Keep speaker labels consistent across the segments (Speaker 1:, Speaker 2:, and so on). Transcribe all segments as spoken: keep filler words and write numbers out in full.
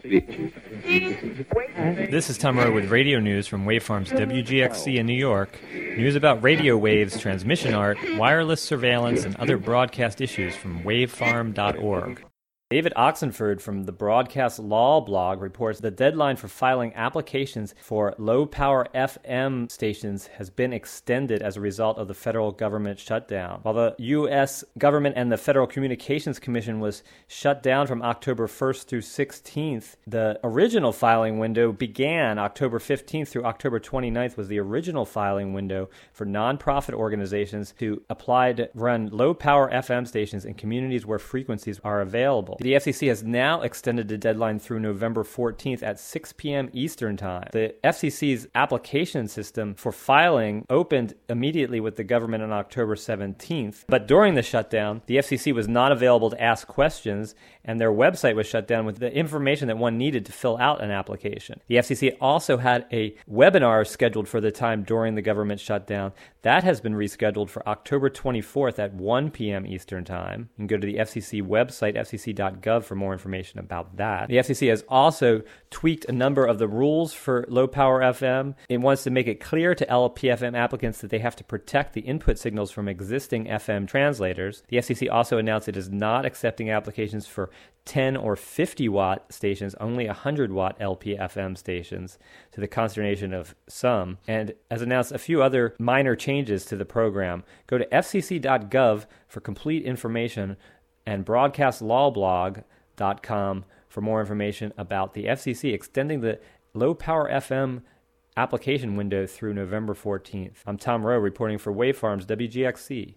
Speaker 1: This is Tom Rowe with radio news from Wavefarm's W G X C in New York. News about radio waves, transmission art, wireless surveillance, and other broadcast issues from wavefarm dot org. David Oxenford from the Broadcast Law blog reports the deadline for filing applications for low-power F M stations has been extended as a result of the federal government shutdown. While the U S government and the Federal Communications Commission was shut down from October first through sixteenth, the original filing window began October fifteenth through October twenty-ninth was the original filing window for nonprofit organizations who applied to run low-power F M stations in communities where frequencies are available. The F C C has now extended the deadline through November fourteenth at six p.m. Eastern Time. The F C C's application system for filing opened immediately with the government on October seventeenth, but during the shutdown, the F C C was not available to ask questions, and their website was shut down with the information that one needed to fill out an application. The F C C also had a webinar scheduled for the time during the government shutdown. That has been rescheduled for October twenty-fourth at one p.m. Eastern Time. You can go to the F C C website, f c c dot gov, for more information about that. The F C C has also tweaked a number of the rules for low-power F M. It wants to make it clear to L P F M applicants that they have to protect the input signals from existing F M translators. The F C C also announced it is not accepting applications for ten or fifty watt stations, only one hundred watt L P F M stations, to the consternation of some, and has announced a few other minor changes to the program. Go to f c c dot gov for complete information and broadcast law blog dot com for more information about the F C C extending the low-power F M application window through November fourteenth. I'm Tom Rowe reporting for Wavefarm's W G X C.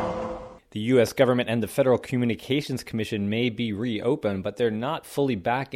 Speaker 1: The U S government and the Federal Communications Commission may be reopened, but they're not fully back